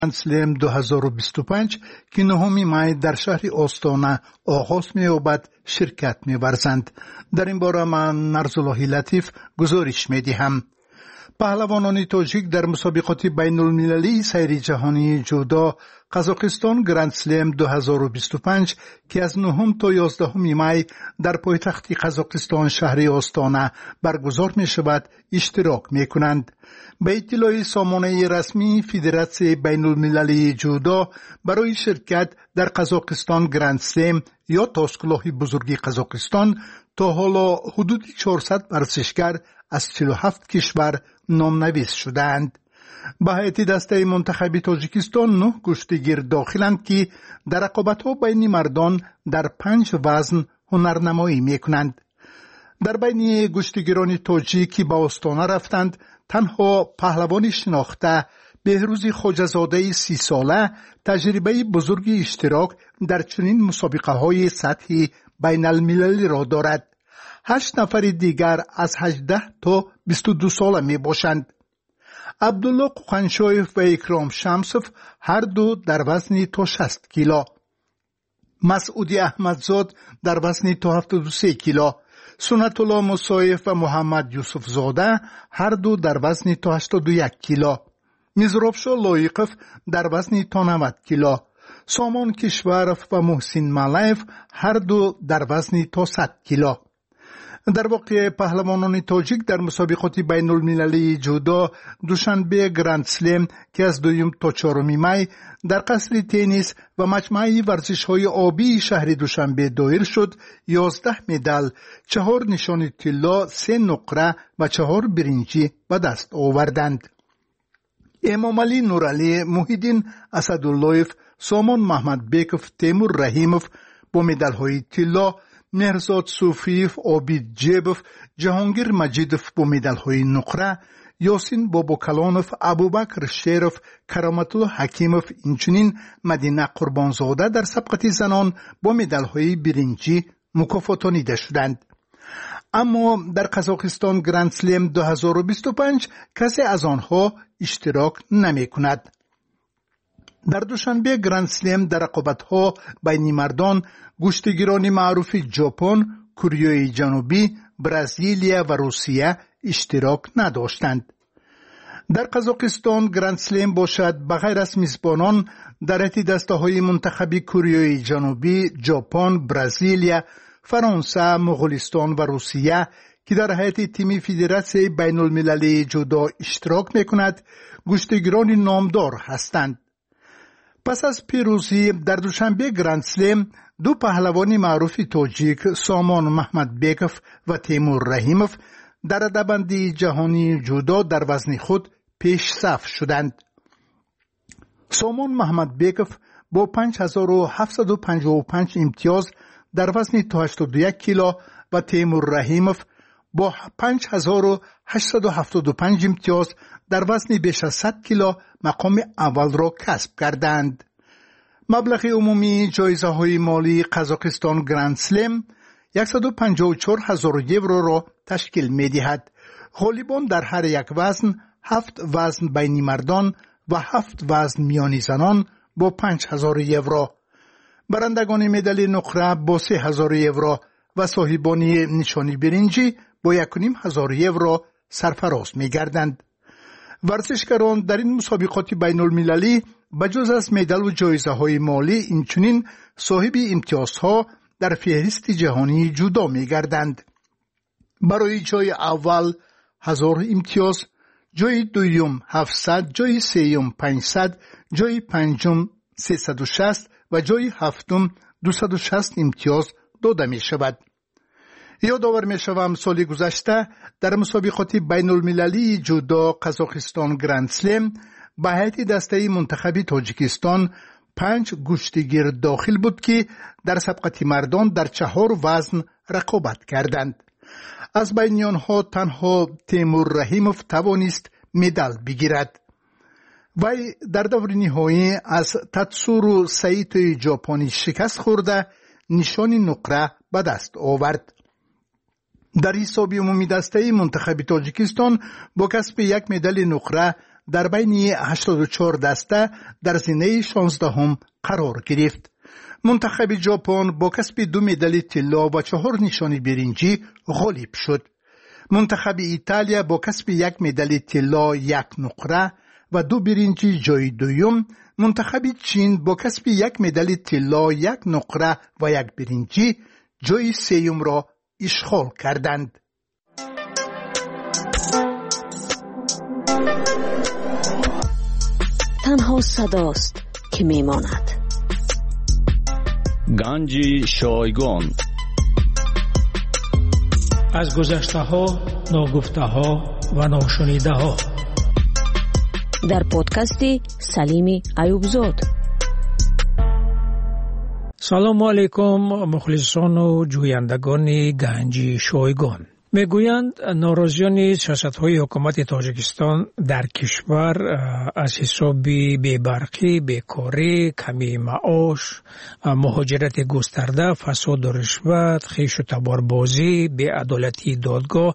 اسلام 2025 که 9 مای در شهر آستانه آغاز می‌یابد شرکت می‌ورزند. در این باره من نرزالله لطیف گزارش می‌دهم. پهلوانان تاجیک در مسابقات بین المللی سیر جهانی جودو قزاقستان گرند اسلم 2025 که از 9 تا 11 مای در پایتخت قزاقستان شهر آستانه برگزار می شود اشتراک می کنند. به اطلاع سامانه رسمی فدراسیون بین المللی جودو برای شرکت در قزاقستان گرند اسلم یا تاسکلاه بزرگی قزاقستان تا حالا حدود 400 ورزشکار از 47 کشور نامنویس شدند. به هیئت دسته منتخب تاجیکستان 9 کشتیگیر داخلند که در رقابت‌ها بین مردان در 5 وزن هنرنمایی می‌کنند. در بین کشتیگیران تاجیک که به آستانه رفتند تنها پهلوان شناخته بهروز خواجه‌زاده 30 ساله تجربه بزرگی اشتراک در چنین مسابقه‌های سطحی بین المللی را دارد. 8 نفر دیگر از 18 تا 22 ساله می باشند. عبدالله قوخنشایف و اکرام شمسوف هر دو در وزن تا 60 کیلو. مسعودی احمدزاد در وزن تا 73 کیلو. سنت الله موسایف و محمد یوسف زاده هر دو در وزن تا 81 کیلو. میزرابشا لایقف در وزن تا 90 کیلو. سامان کشورف و محسن ملایف هر دو در وزن تا 100 کیلو. در واقع پهلوانان تاجیک در مسابقات بین المللی جودو دوشنبه گرند اسلم که از 2 تا 4 مای در قصر تنیس و مجمع ورزش‌های آبی شهر دوشنبه دایر شد. 11 مدال، 4 نشان طلا، 3 نقره و 4 برنجی به دست آوردند. امامعلی نورعلی، محیدین اسداللهیف، سامان محمد بیکوف، تیمور رحیموف با مدال‌های طلا، مهرزاد صوفیف، عابد جیبوف، جهانگیر مجیدوف با مدال‌های نقره، یاسین باباکلانوف، ابوبکر شیروف، کرامت الله حکیموف، اینچنین مدینه قربانزاده در سبقت زنان با مدال‌های برنجی مکافاتانیده شدند. اما در قزاقستان گرند اسلم 2025 کسی از آنها اشتراک نمی کند. در دوشنبه گرند اسلم در رقابت‌ها بین مردان کشتیگیران معروف ژاپن، کره جنوبی، برزیلیا و روسیه اشتراک نداشتند. در قزاقستان گرند اسلم باشد بغیر از میزبانان در هیئت دسته‌های منتخب کره جنوبی، ژاپن، برزیلیا، فرانسه، مغولستان و روسیه که در هیئت تیم فدراسیون بین المللی جودو اشتراک می‌کند کشتیگیران نامدار هستند. پس از پیروزی در دوشنبه گرند اسلم 2 پهلوان معروف تاجیک سامان محمد بیکوف و تیمور رحیموف در رده‌بندی جهانی جودو در وزن خود پیش صف شدند. سامان محمد بیکوف با 5755 امتیاز در وزن تا 81 کیلو و تیمور رحیموف با 5875 امتیاز در وزن بیش از 100 کیلو مقام اول را کسب کردند. مبلغ عمومی جایزه های مالی قزاقستان گرند اسلم 154,000 یورو را تشکیل می دهد. غالبان در هر یک وزن 7 وزن بین مردان و 7 وزن میانی زنان با 5,000 یورو. برندگان مدال نقره با 3,000 یورو و صاحبان نشانی برنجی با 1,500 یورو سرفراز می گردند. ورزشکاران در این مسابقات بین المللی بجز از مدال و جایزه های مالی اینچنین صاحب امتیازها در فهرست جهانی جودو می گردند. برای جای اول 1000 امتیاز، جای دوم 700، جای سوم 500، جای پنجم 360 و جای هفتم 260 امتیاز داده می شود. یادآور می شوم سال گذشته در مسابقات بین المللی جودو قزاقستان گرند اسلم به هیئت دسته منتخب تاجیکستان 5 کشتیگیر داخل بود که در سبقت مردان در 4 وزن رقابت کردند. از بین آنها تنها تیمور رحیموف توانست مدال بگیرد. وی در دور نهایی از تاتسورو سایتو ژاپنی شکست خورده نشان نقره به دست آورد. در حساب عمومی دسته منتخب تاجیکستان با کسب 1 مدال نقره در بین 84 دسته در زینه 16 قرار گرفت. منتخب ژاپن با کسب 2 مدال طلا و 4 نشان برنجی غالب شد. منتخب ایتالیا با کسب 1 مدال طلا 1 نقره و 2 برنجی جای دوم. منتخب چین با کسب 1 مدال طلا 1 نقره و 1 برنجی جای سوم را اشغال کردند. تنها صداست که میماند. گنج شایگان. از گذشته ها، ناگفته ها و ناشنیده ها. در پادکستی سلیمی ایوبزاد. سلام علیکم مخلصان و جویندگان گنج شایگان. میگویند ناراضیان سیاست‌های حکومت تاجیکستان در کشور از حساب بی‌برقی، بیکاری، کمی معاش، مهاجرت گسترده، فساد و رشوت، خویش و تباربازی، بی‌عدالتی دادگاه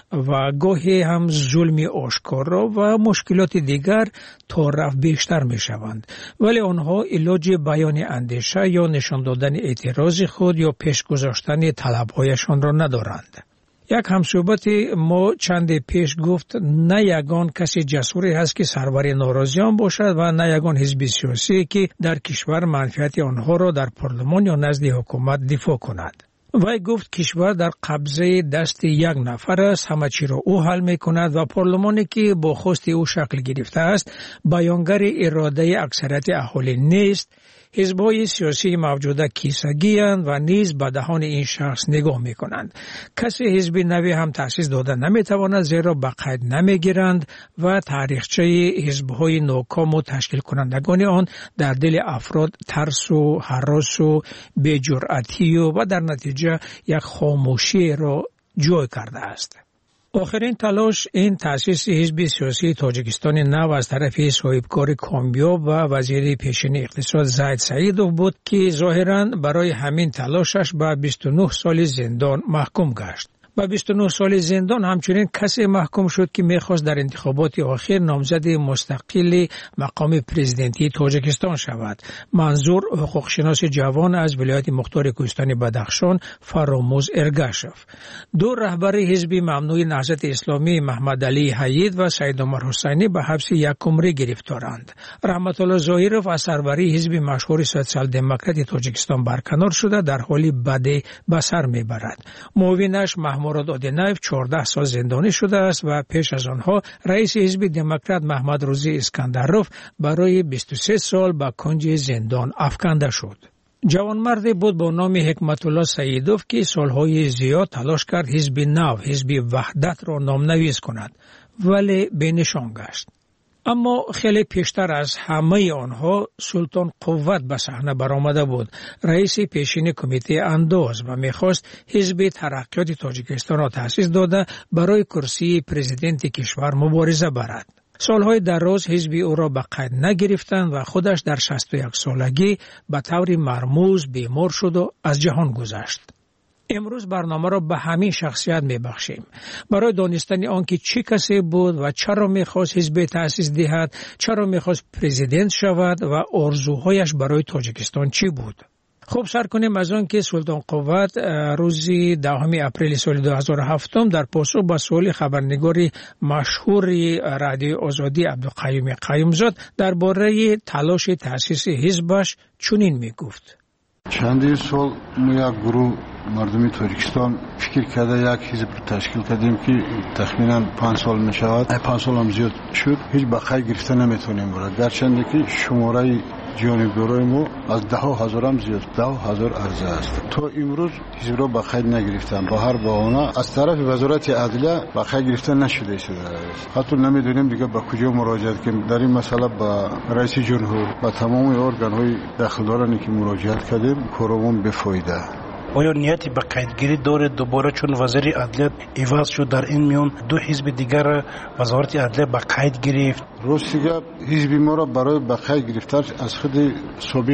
و گاهی هم ظلم آشکارا و مشکلات دیگر تا رفت بیشتر میشوند، ولی آنها علاج بیان اندیشه یا نشان دادن اعتراض خود یا پیش گذاشتن طلب‌هایشان را ندارند. یک همصحبت ما چند پیش گفت نه یگان کسی جسوری هست که سرور ناراضیان باشد و نه یگان حزب سیاسی که در کشور منفعت آنها را در پارلمان یا نزد حکومت دفاع کند. وی گفت کشور در قبضه دست یک نفر است، همه چی را او حل می کند و پارلمانی که با خواست او شکل گرفته است بیانگر اراده اکثریت اهالی نیست. حزب‌های سیاسی موجوده کیسگی‌اند و نیز به دهان این شخص نگاه می‌کنند. کسی حزب نوی هم تأسیس داده نمی‌تواند زیرا به قید نمی‌گیرند و تاریخچه حزب‌های ناکام و تشکیل کنندگان آن در دل افراد ترس و هراس و بی‌جرأتی و در نتیجه یک خاموشی را جای کرده است. آخرین تلاش این تأسیس حزب سیاسی تاجیکستان نو از طرف صاحبکار کامیاب و وزیر پیشین اقتصاد زید سعیدوف بود که ظاهراً برای همین تلاشش به 29 سال زندان محکوم گشت. با 29 سال زندان همچنین کسی محکوم شد که میخواست در انتخابات آخر نامزد مستقل مقام پرزیدنتی تاجیکستان شود. منظور حقوقشناس جوان از ولایت مختار کوهستان بدخشان فراموز ارگاشف. دو رهبر حزب ممنوع نهضت اسلامی محمد علی حید و سید عمر حسینی به حبس یک عمره گرفتارند. رحمت الله ظاهرов از سروری حزب مشهور سوسیال دموکرات تاجیکستان برکنار شده در حالی بدی به سر میبرد. معاونش مراد آدینایف 14 سال زندانی شده است و پیش از آنها رئیس حزب دموکرات محمد روزی اسکندروف برای 23 سال به کنج زندان افکنده شد. جوانمردی بود با نام حکمت الله سعیدوف که سالهای زیاد تلاش کرد حزب نو، حزب وحدت را نامنویس کند، ولی بینشان گشت. اما خیلی پیشتر از همه آنها سلطان قوت به صحنه برآمده بود، رئیس پیشین کمیته انداز و میخواست حزب ترقیات تاجیکستان را تأسیس داده برای کرسی پرزیدنت کشور مبارزه برد. سالهای دراز حزب او را به قید نگرفتند و خودش در 61 سالگی به طور مرموز بیمار شد و از جهان گذشت. امروز برنامه را به همین شخصیت میبخشیم برای دانستن آنکه چه کسی بود و چرا میخواست حزب تأسیس دهد، چرا میخواست پرزیدنت شود و آرزوهایش برای تاجیکستان چی بود. خب سر کنیم از آن که سلطان قوت روز 10 اپریل سال 2007 در پاسخ به سوال خبرنگار مشهور رادیو آزادی عبدالقیوم قیومزاد درباره تلاش تأسیس حزبش چنین میگفت: چندین سال ما یک گروه مردمی تاجیکستان فکر کرده یک حزب تشکیل کردیم که تخمینا 5 سال می شود. 5 سال هم زیاد شد، هیچ بقای گرفته نمیتونیم برد، گرچند که شماره جانبدارای ما از 10,000 هم زیاد، 10,000 عرضه است. تا امروز حزب را بقای نگرفتن، با هر بهانه از طرف وزارت عدلیه بقای گرفته نشده است. حتی نمیدونیم دیگه به کجا مراجعت کنیم در این مسئله. با رئیس جمهور و تمام ارگان های داخلدارانی که مراجعت کردیم کارمون بفایده. آیا نیتی به قیدگیری داره دوباره چون وزیر عدلیه عوض شد در این میان دو حزب دیگر وزارت عدلیه به قید گرفت؟ راستیگه حزب ما را برای به قید گرفتن از خود سابق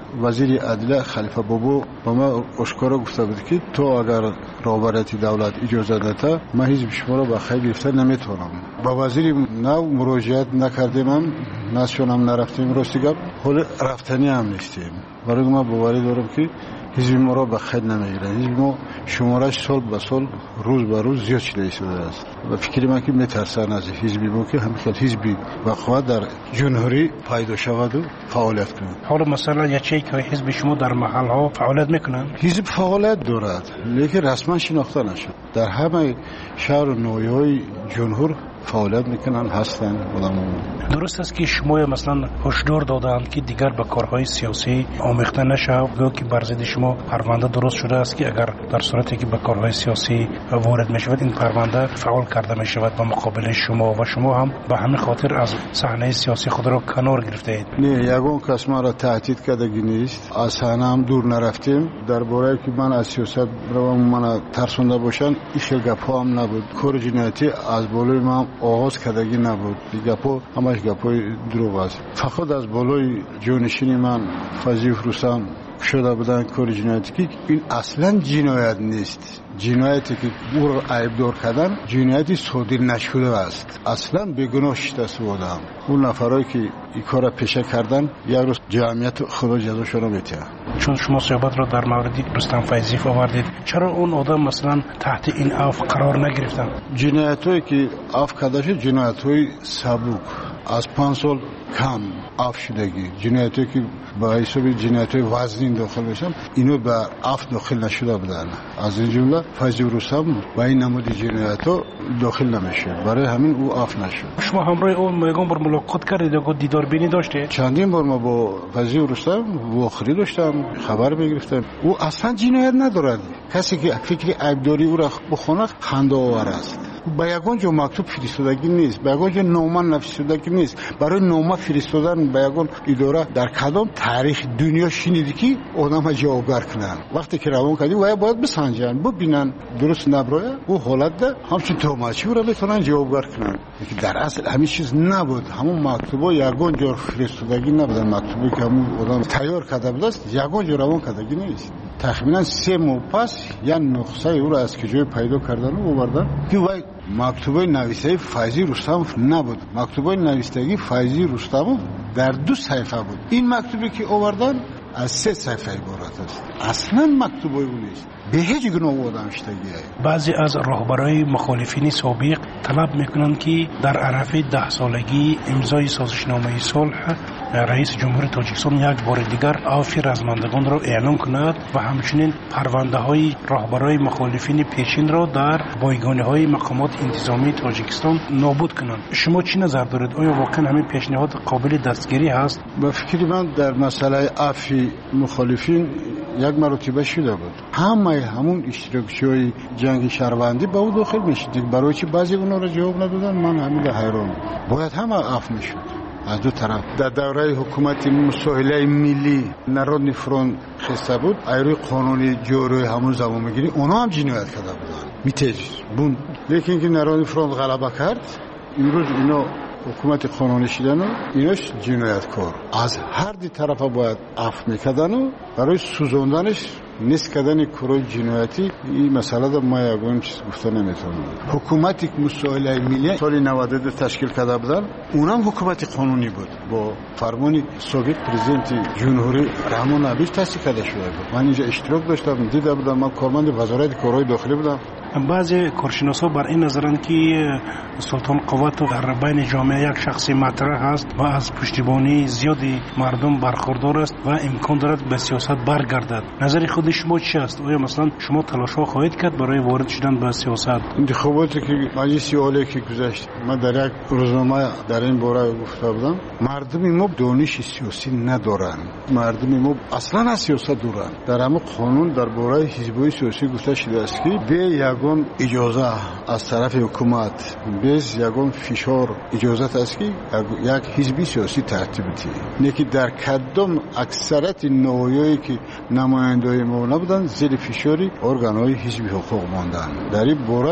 وزیر عدلیه خلیفه بابو با ما اشکارا گفته بود که تو اگر رهبریت دولت اجازه داده من حزب شما را به خیر گرفته نمیتونم. با وزیر نو مراجعت نکردیم، نشونم نرفتیم، راستی گپ حال رفتنی هم نیستیم. برای ما باوری دارم که حزب ما را به خیر نمیگیره. حزب ما شمارش سال به سال روز به روز زیاد شده شده است و فکر من که میترسن از حزبی ما که همین حزبی وقوع در جمهوری پیدا شود و فعالیت کنند. حالا مثلا یه چیزی که حزب شما در محل ها فعالیت میکنن؟ حزب فعالیت دارد لیکن رسما شناخته نشد. در همه شهر و ناحیه‌های جمهور فعالیت میکنن هستن آدم‌ها. درست است که شما مثلا هشدار دادند که دیگر به کارهای سیاسی آمیخته نشود، گویا که بر ضد شما پرونده درست شده است که اگر در صورتی که به کارهای سیاسی وارد میشود این پرونده فعال کرده میشود با مقابل شما و شما هم به همین خاطر از صحنه سیاسی خود را کنار گرفته اید. نه، یگان کس ما را تهدید کردگی نیست. از صحنه هم دور نرفتیم. درباره که من از سیاست رو من ترسونده باشن این خیلی گپا هم نبود. کار جنایتی از بالای ما آغاز کردگی نبود. گپا همش گپای دروغ است. فقط از بالای جانشین من فضیح رستم شده بودن کار جنایتی که این اصلا جنایت نیست. جنایتی که او را عیبدار کردن جنایتی صادر نشده است. اصلا بیگناه شده بودم. اون نفرایی که این کار را پیشه کردن یک روز جمعیت خدا جزاشون را میده. چون شما صحبت را در مورد رستم فیضی آوردید، چرا اون آدم مثلا تحت این عفو قرار نگرفتن؟ جنایتایی که عفو کرده شد جنایت‌های سبک از 5 سال کم عفو شدگی، جنایتایی که با حساب جنایت‌های وزنی داخل بشن اینو به عفو داخل نشده بودن. از این جمله فیضی رستم با این نمود جنایت‌ها داخل نمیشه، برای همین او عفو نشد. شما همراه اون یگان بار ملاقات کردید یا دیدار بینی داشته؟ چندین بار ما با فیضی رستم واخری داشتم، خبر میگرفتم. او اصلا جنایت ندارد. کسی که فکر عیبداری او را بخونه خنده آور است. با یگان جو مکتوب فرستادگی نیست، با یگان جو نامه نوشتگی نیست. برای نامه فرستادن با یگان اداره در کدام تاریخ دنیا شنیدی که آدم جوابگر کنن؟ وقتی که روان کردی باید بسنجن، ببینن درست نبره او حالت ده همچون توماچی را بتونن جوابگر کنن. در اصل همین چیز نبود. همون مکتوبا یگان جو فرستادگی نبودن. مکتوبی که همون آدم تیار کرده بود است یگان جو روان کردگی نیست. تقریبا 3 ماه پس یا نسخه او را از کجای پیدا کردن و آوردن که وای مکتوبای نوشته فیضی رستم نبود. مکتوبای نوشتگی فیضی رستم در 2 صفحه بود. این مکتوبی که آوردن از 3 صفحه عبارت است. اصلا مکتوبای اون نیست. به هیچ گناه آدم شدگی. بعضی از رهبرای مخالفین سابق طلب میکنند که در عرفه 10 سالگی امضای سازشنامه صلح رئیس جمهور تاجیکستان یک بار دیگر عفو رزمندگان را اعلام کند و همچنین پرونده های رهبرای مخالفین پیشین را در بایگانی های مقامات انتظامی تاجیکستان نابود کنند. شما چی نظر دارید؟ آیا واقعا همین پیشنهاد قابل دستگیری هست؟ به فکر من در مسئله عفو مخالفین یک مرتبه شده بود. همون اشتراکچی‌های جنگ شهروندی با او داخل میشد. برای چی بعضی اونا را جواب ندادن؟ من همین حیران. باید همه عفو میشد از دو طرف. در دوره حکومت مساهله ملی نارودنی فرونت خسته بود، ایروی قانونی جوری همون زمان میگیری اونا هم جنایت کرده بودن میتیج بون. لیکن که نارودنی فرونت غلبه کرد امروز اینا حکومت قانونی شدن و ایناش جنایتکار از هر دی طرف باید عفو میکردن و برای سوزوندنش نیست کردن کارهای جنایتی. این مسئله در ما یگان چیز گفته نمیتونم. حکومتی که مساهله ملی سال 92 تشکیل کرده بودن اونم حکومت قانونی بود با فرمان سابق پرزیدنت جمهوری رحمان عبیش تأسیس کرده شده بود. من اینجا اشتراک داشتم، دیده بودم. من کارمند وزارت کارهای داخلی بودم. بعضی کارشناسا بر این نظرند که سلطان قوت در بین جامعه یک شخصی مطرح است و از پشتیبانی زیادی مردم برخوردار است و امکان دارد به سیاست برگردد. نظر خود شما چی است؟ آیا مثلا شما تلاش‌ها خواهید کرد برای وارد شدن به سیاست؟ انتخاباتی که مجلس عالی که گذشت من در یک روزنامه در این باره گفته بودم مردم ما دانش سیاسی ندارند. مردم ما اصلا از سیاست دورند. در همه قانون درباره حزب‌های سیاسی گفته شده است که به یگان اجازه از طرف حکومت بیز یگان فشار اجازت است که یک حزبی سیاسی ترتیب بده. نیکی در کدام اکثریت نوعی که نمایندگان ما نبودن زیر فشاری ارگان‌های حزبی حقوق ماندن. در این باره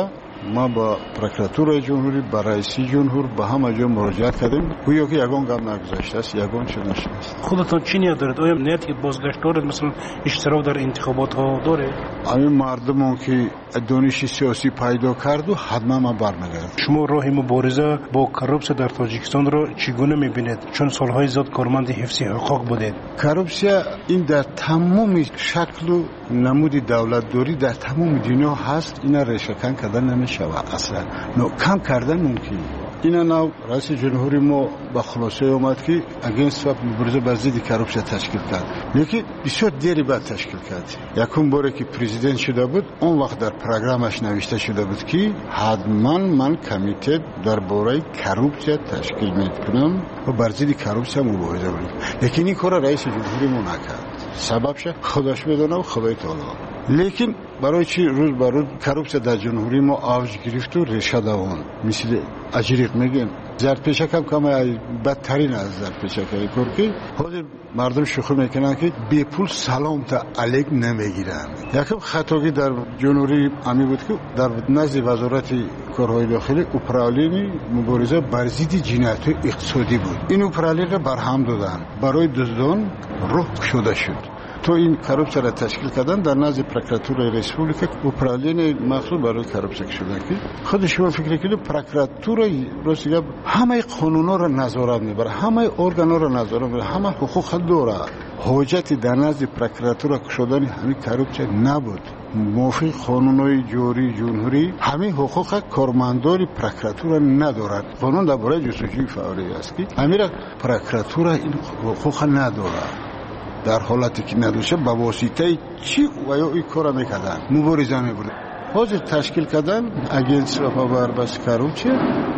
ما با پروکراتور جمهوری، با رئیس جمهور، با همه جا مراجعت کردیم. گویا که یگان گام نگذاشته است، یگان چه نشده است. خودتون چی نیت دارید؟ آیا نیتی بازگشت دارید؟ مثلا اشتراک در انتخابات ها داره؟ همین مردمون که دانش سیاسی پیدا کرد و حتما ما برمیگردیم. شما راه مبارزه با کروپسیا در تاجیکستان را چگونه میبینید؟ چون سالهای زیاد کارمند حفظ حقوق بودید. کروپسیا این در تمام شکل و نمود دولتداری در تمام دنیا هست. اینا ریشه‌کن کردن نمیشود اصلا. کم کردن ممکن. اینا نو رئیس جمهوری ما با خلاصه اومد که اگینست و مبارزه بر ضد کروپسیا تشکیل کرد. لیکن بسیار دیری بعد تشکیل کرد. یکم باره که پرزیدنت شده بود اون وقت در پروگرامش نوشته شده بود که حتما من کمیته درباره کروپسیا تشکیل میکنم و بر ضد کروپسیا مبارزه کنم. لیکن این کار رئیس جمهوری ما نکرد. سببش خودش بدونه و خدای تعالی. لیکن برای چی روز به روز کروپسیا در جمهوری ما آوج گرفت و ریشه دوان مثل اجریق میگن زرپیشک هم کم بدترین از زرپیشک که حاضر مردم شوخی میکنن که بی پول سلام تا علیک نمیگیرن. یکم خطاگی در جمهوری امی بود که در نزد وزارت کارهای داخلی اپرالین مبارزه بر ضد جنایت اقتصادی بود. این اپرالین را برهم دادن برای دزدان روح شده شد. تو این کروپسیا را تشکیل کردن در نزد پروکراتور ریسپوبلیک اپرالین مخصوص برای کروپسیا شده که خود شما فکر کنید پروکراتور روسیه همه قانونا را نظارت میبره، همه ارگانا را نظارت میبره، همه حقوق داره. حاجت در نزد پروکراتور شدن همین کروپسیا نبود. موافق قانونهای جاری جمهوری همین حقوق کارمندان پروکراتور ندارد. قانون درباره جستجوی فوری است که همین پروکراتور این حقوق نداره. در حالتی که ندوشه با واسطه چی و یا این کار میکردن مبارزه میبردن. حاضر تشکیل کردن اگینست و بس کروپسیا.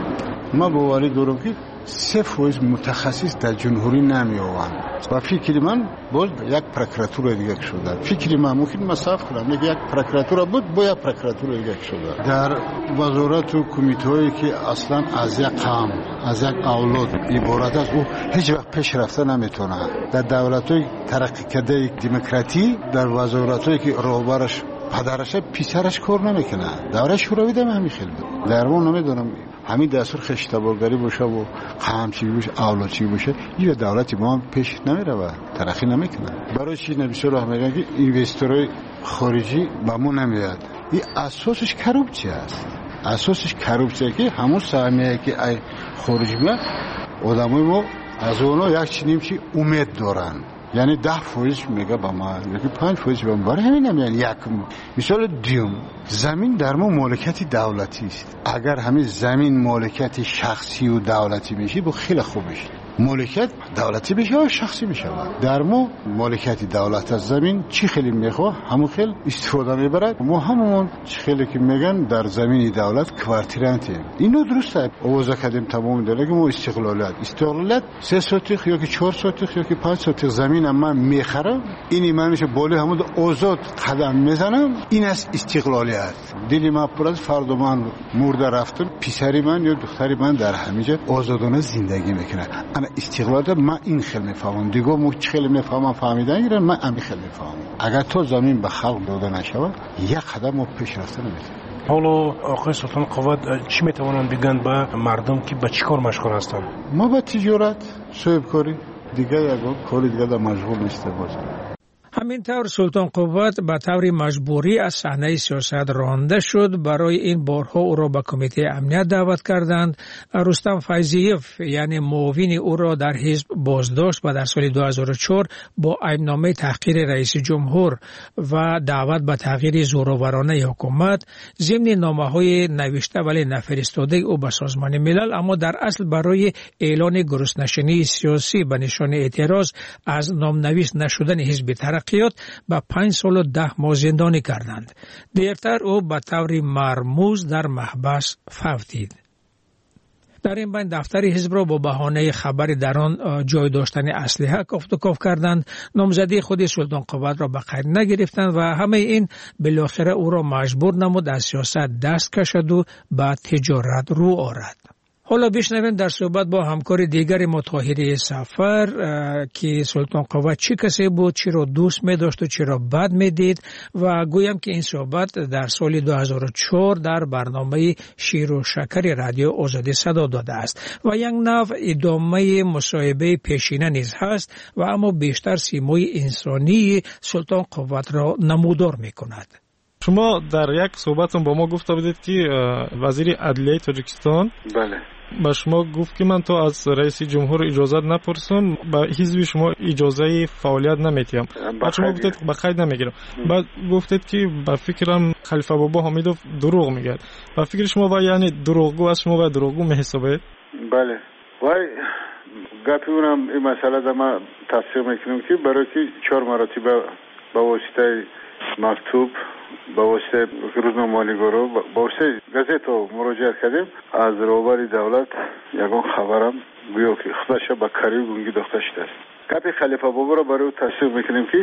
ما باوری دارم که 3% متخصص در جمهوری نمیآوند و فکر من باز یک پروکراتور دیگه شده. فکر من ممکن مصرف کنم یک پروکراتور بود با یک پروکراتور دیگه شده. در وزارت و کمیته‌ای که اصلا از یک قوم از یک اولاد عبارت است او هیچ وقت پیش رفته نمیتونه. در دولت‌های ترقی کرده دموکراتی در وزارت‌هایی که راهبرش پدرش پسرش کار نمیکنه. دوره شوروی دم همین خیلی بود. در اون نمیدونم همین دستور خشتبارگری باشه و قمچی باشه اولادچی باشه این دولتی ما هم پیش نمیره ترقی نمیکنه. برای چی نمیشه راه میگن که اینوستورهای خارجی به ما نمیاد. این اساسش کروپسیا است. اساسش کروپسیا که همون سهمیه که ای خارجی میاد آدمای ما از اونها یک چنین چی امید دارن. یعنی 10% میگه با ما یکی 5% با ما برای همین نمیان. یک مثال دیوم زمین در ما مالکیت دولتی است. اگر همین زمین مالکیت شخصی و دولتی میشه با خیلی خوب میشه. مالکیت دولتی بشه یا شخصی بشه. در ما مالکیت دولت از زمین چی خیلی میخواه همون خیلی استفاده میبرد. ما همون چی خیلی که میگن در زمین دولت کوارترانتی. اینو درسته آوازه کردیم تمام دلگی ما استقلالت 3 سوتیخ یا که 4 سوتیخ یا که 5 سوتیخ زمین من میخرم. اینی من میشه بالی همون آزاد قدم میزنم. این است استقلالیت. دلی من پر از فردا من مرده رفتم پسری من یا دختری من در همینجا آزادانه زندگی میکنه. انا استقلال من این خیلی میفهمم. دیگه مو خیلی میفهمم فهمیدن گیرن من همین خیلی میفهمم. اگر تو زمین به خلق داده نشود یک قدم ما پیش رفته نمیتونیم. حالا آقای سلطان قوت چی میتوانند بگن به مردم که به چی کار مشغول هستند؟ ما به تجارت صاحب کاری دیگه یک کاری دیگه در مشغول نیسته باشیم. همینطور سلطان قوت به طور مجبوری از صحنه سیاست رانده شد. برای این بارها او را به کمیته امنیت دعوت کردند. رستم فیضیف یعنی معاون او را در حزب بازداشت و در سال 2004 با ایبنامه تحقیر رئیس جمهور و دعوت به تغییر زورآورانه حکومت ضمن نامه‌های نوشته ولی نفرستاده او به سازمان ملل، اما در اصل برای اعلان گرسنه‌شینی سیاسی به نشانه اعتراض از نامنویس نشدن حزب ترقیات به 5 سال و 10 ماه زندانی کردند. دیرتر او به طور مرموز در محبس فوتید. در این بین دفتر حزب را با بهانه خبر در آن جای داشتن اسلحه کافت و کاف کردند. نامزدی خود سلطان قوت را به قید نگرفتند و همه این بالاخره او را مجبور نمود از سیاست دست کشد و به تجارت رو آورد. حالا بشنویم در صحبت با همکار دیگر ما طاهری سفر که سلطان قوا چی کسی بود، چی را دوست می داشت و چی را بد می دید و گویم که این صحبت در سال 2004 در برنامه شیر و شکر رادیو آزادی صدا داده است و یک نوع ادامه مصاحبه پیشینه نیز هست و اما بیشتر سیمای انسانی سلطان قوا را نمودار می کند. شما در یک صحبتون با ما گفته بودید که وزیر عدلیه تاجیکستان بله با شما گفت که من تو از رئیس جمهور اجازه نپرسم، با حزب شما اجازه فعالیت نمیتیم. بعد شما گفتید با قید نمیگیرم. بعد گفتید که با فکرم خلیفه بابا حمیدوف دروغ میگه. با فکر شما با یعنی دروغگو از شما با دروغگو میحسابید؟ بله. وای گپی اونم این مسئله در ما تفسیر میکنم که برای که 4 مراتب با واسطه مکتوب با واسطه روزنامه‌نگارا با واسطه گازیت مراجعه کردیم از روبری دولت یگان خبرم گویا که خودش با کاری گونگی داشته است. گپی خلیفه بابا را برای تفسیر میکنیم که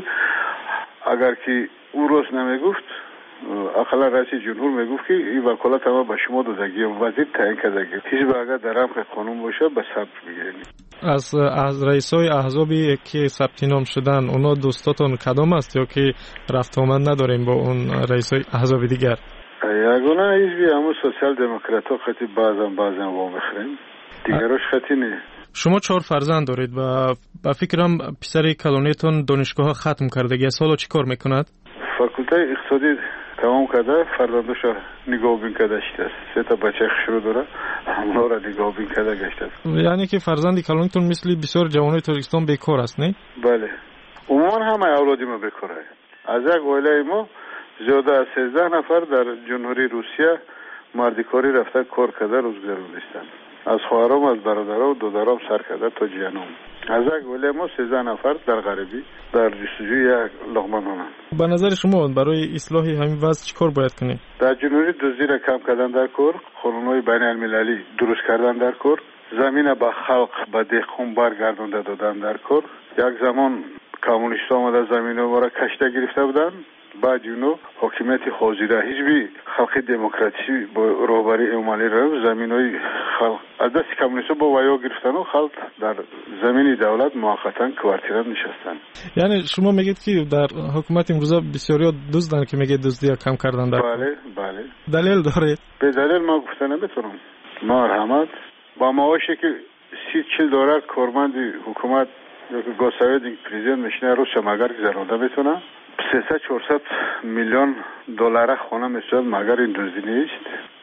اگر که او روز نمیگفت اقلا رئیس جمهور میگفت که این وکالت ما به شما دادگی وزیر تعیین کردگی حزب اگر در رمق قانون باشه به ثبت میگیرید. از رئیسای احزابی که ثبت نام شدن اونا دوستاتون کدام است یا که رفت آمد نداریم با اون رئیسای احزاب دیگر؟ یگانه حزبی همون سوسیال دموکرات‌ها خیلی بعضا وامیخریم دیگرش خیلی نه. شما 4 فرزند دارید و با فکرم پسر کلونیتون دانشگاه ختم کردگی است. حالا چی کار میکند؟ فاکولته اقتصادی تمام کرده، فرزندش نگاه بین کرده است. 3 تا بچه خشرو داره، همه را نگاه بین کرده گشته است. یعنی که فرزندی کلونیتون مثل بسیار جوانای تاجیکستان بیکار است، نه؟ بله. عموما همه اولادی ما بیکاره. از یک عائله ما زیاده از 13 نفر در جمهوری روسیه مردی کاری رفته کار کرده روز گذروندند. از خواهرام، از برادرام و دادرام سر کرده تا جیانم. از یک عائله ما 13 نفر در غربی در جستجوی یک لقمه نان. به نظر شما برای اصلاح همین وضع چیکار باید کنیم؟ در جمهوری دزدی را کم کردن در کار، قانون‌های بین المللی درست کردن در کار، زمین به خلق به دهقان برگردانده دادن در کار. یک زمان کمونیست‌ها آمده زمین ما را کشته گرفته بودند. بعد اونو حکومت خازیده حزبی خلق دموکراسی با رهبری امالی را زمینای خلق از دست کمونیست‌ها با ویا گرفتن و خلق در زمین دولت موقتا کوارتیرا نشستن. یعنی شما میگید که در حکومت امروزه بسیاری دزدن که میگه دزدی کم کردن در بله دلیل دارید؟ به دلیل ما گفتن نمیتونم. مرحمت با معاشی که 30-40 دلار کارمند حکومت یا که گوساوید پرزیدنت میشنه روز مگر گذرونده میتونه 300-400 میلیون دلار خونه میشه مگر این دزدی نیست.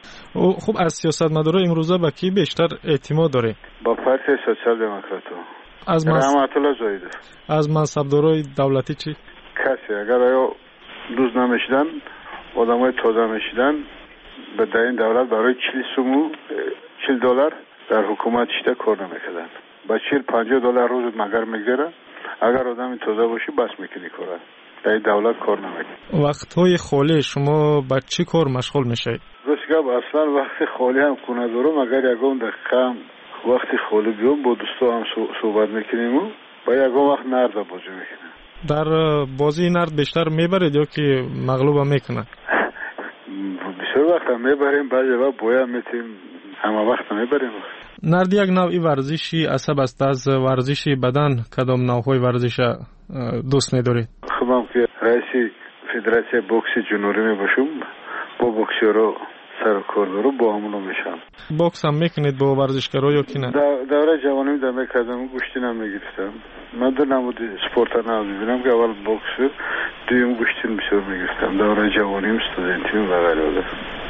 خب از سیاستمدارا امروزه به کی بیشتر اعتماد داره؟ با پارتی سوسیال دموکرات‌ها. از رحمت الله زاهدی. از منصبدارای دولتی چی؟ کسی اگر آیا دوز نمیشدن آدمای تازه میشدن به در این دولت برای 40 دلار در حکومت شده کار نمیکردن. با 40-50 دلار روز مگر میگذره اگر آدم تازه باشی بس میکنی کاره. در دولت کار نمیکنی. وقتهای خالی شما با چی کار مشغول میشید؟ راستگاه اصلا وقت خالی هم کنه دارم اگر یکم دقیقه وقت خالی بیام با دوستا هم صحبت میکنیم و با یکم وقت نرد بازی میکنیم. در بازی نرد بیشتر میبرید یا که مغلوب هم میکنه؟ بسیار وقت هم میبریم بعضی وقت باید میتیم همه وقت هم میبریم. نرد یک نوعی ورزشی عصب است. از ورزشی بدن کدام نوعهای ورزش دوست می‌دارید؟ خودم که رئیس فدراسیون بوکس جنوبی میباشم با بوکسورا سر کار دارم با همونو میشم. بوکس هم میکنید با ورزشکارا یا کی نه؟ دوره جوانی در میکردم گوشتی نمیگرفتم. من در نمود سپورت نمیبینم که اول بوکس دویم گوشتی بسیار میگرفتم. دوره جوانیم استودنتی و غیره.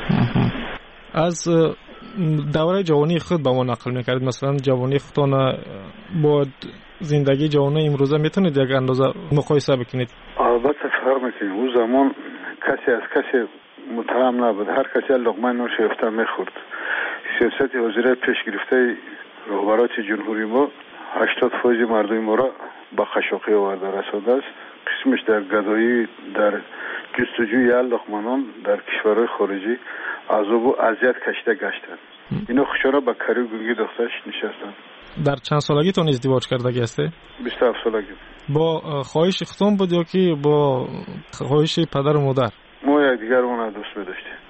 از دوره جوانی خود با ما نقل میکردید. مثلا جوانی خودتان با زندگی جوانی امروزه میتونید یک اندازه مقایسه بکنید؟ البته فرق میکنه. اون زمان کسی از کسی متهم نبود. هر کسی لقمه نون شرفته میخورد. سیاست وزارت پیش گرفته رهبران جمهوری ما 80% مردم ما را با خشوقی آورده رسانده است. قسمش در گدایی در جستجوی لقمه نان در کشورهای خارجی عذاب و اذیت کشیده گشتند. اینا خوشا با کاری گونگی دخترش نشستن. در چند سالگیتون ازدواج کردگی هستی؟ 27 سالگی. با خواهش خودتون بود یا که با خواهش پدر و مادر؟ ما یک دیگرمون دوست می‌داشتیم.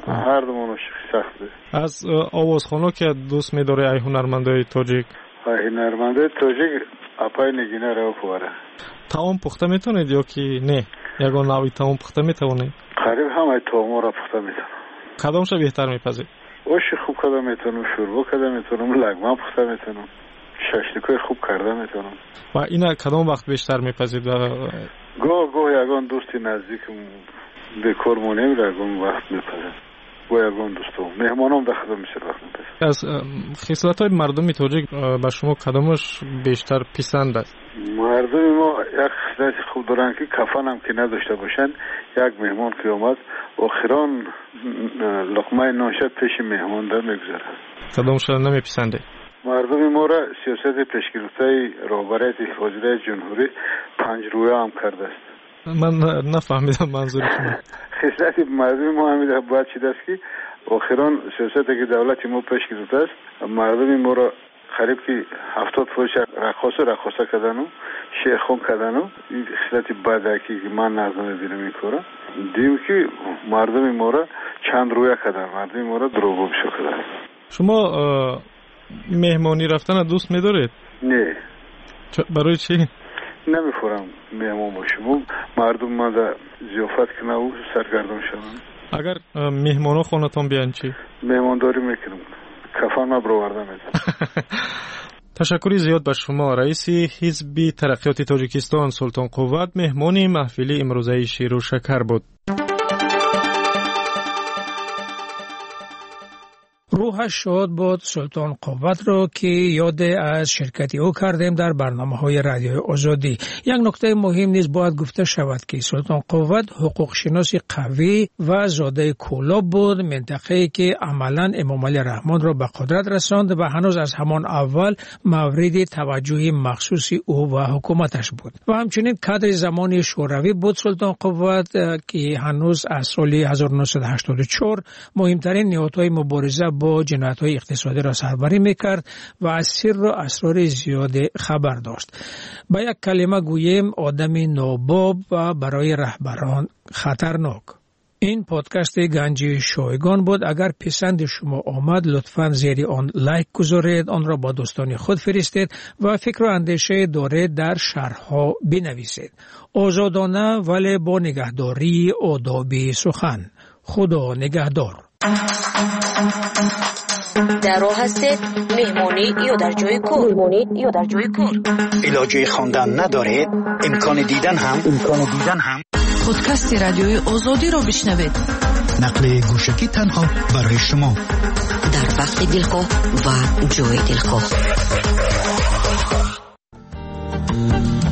هر دو موشی سخته. از آوازخوان‌ها که دوست می‌داری ای هنرمندای تاجیک؟ ای هنرمندای تاجیک اپای نگینه رو پواره. تاون پخته میتونید یا که نه؟ یگان نوعی تاون پخته میتونید؟ قریب همه تاوما را پخته میتونم. کدامش بهتر میپذید؟ اوش خوب کرده میتونم، شوربا کرده میتونم، لگمه پخته میتونم، ششلیکای خوب کرده میتونم. و اینا کدام وقت بیشتر میپذید؟ گاه یگان دوستی نزدیکم بیکار مونیم یگان وقت میپذید. گاه یگان دوستم مهمانم در خدمت میشه وقت میپذید. از خصلت‌های مردم تاجیک به شما کدامش بیشتر پسند است؟ مردم ما یک خصلت خوب دارن که کفن هم که نداشته باشن. یک مهمان که اومد آخران لقمه نانشد پیش مهمان در میگذاره. کدامش نمیپسنده؟ مردم ما را سیاست پیشگرفته رهبریت وزیر جمهوری پنج رویه هم کرده است. من نفهمیدم منظور شما. خصلت مردم ما همیشه باید چیز است که آخران سیاست که دولت ما پیش گرفته است مردم ما را قریب که 70% رقاصه کردن و شیخون کردن و این خصلت بده که من نظر دیدم میکنم. دیم که مردم ما را چند رویه کردن، مردم ما را دروغ بشو کردن. شما مهمانی رفتن دوست می‌دارید؟ نه. برای چی؟ نمیخورم مهمان باشم. مردم ما در ضیافت کنه و سرگردان شدن. اگر مهمانو خونتون بیان چی؟ مهمانداری میکنم. کفن ما برآورده میدم. تشکری زیاد به شما. رئیس حزب ترقیات تاجیکستان سلطان قوت مهمان محفل امروزه شیر و شکر بود. روحش شاد بود سلطان قوت رو که یاد از شرکتی او کردیم در برنامه‌های رادیوی آزادی. یک نکته مهم نیز باید گفته شود که سلطان قوت حقوق شناس قوی و زاده کولاب بود، منطقه‌ای که عملاً امام علی رحمان را به قدرت رساند و هنوز از همان اول مورد توجه مخصوصی او و حکومتش بود. و همچنین کادر زمانی شوروی بود سلطان قوت که هنوز از سال 1984 مهمترین نهادهای مبارزه با جنایت‌های اقتصادی را سربری می‌کرد و از سر و اسرار زیاد خبر داشت. با یک کلمه گوییم آدم ناباب و برای رهبران خطرناک. این پادکست گنجی شایگان بود. اگر پسند شما آمد لطفاً زیر آن لایک گذارید، آن را با دوستان خود فرستید و فکر و اندیشه دارید در شرح‌ها بنویسید. آزادانه ولی با نگهداری آداب سخن. خدا نگهدار. در راه هستید مهمانی یا در جای کار علاجه خواندن ندارید امکان دیدن هم پادکست رادیوی آزادی را بشنوید. نقل گوشکی تنها برای شما در وقت دلخواه و جای دلخواه.